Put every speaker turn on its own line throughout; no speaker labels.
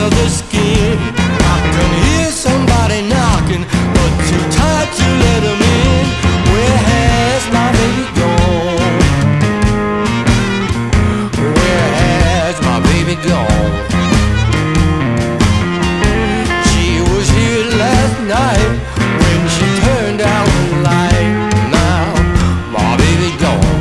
of the skin. I can hear somebody knocking, but too tired to let him in. Where has my baby gone? Where has my baby gone? She was here last night when she turned out the light. Now my baby gone.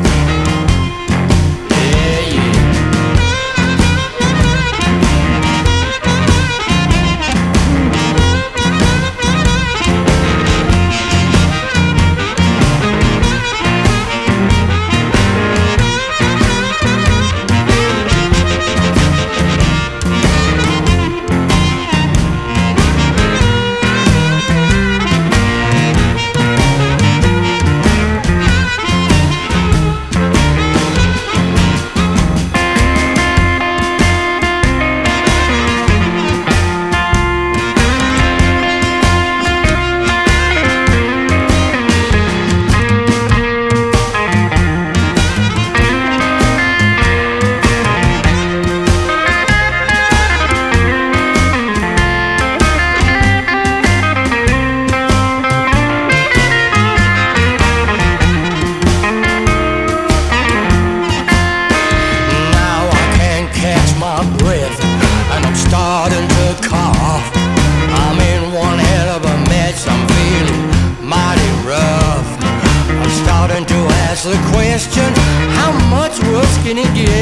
Breath, and I'm starting to cough. I'm in one hell of a mess, I'm feeling mighty rough. I'm starting to ask the question, how much worse can it get?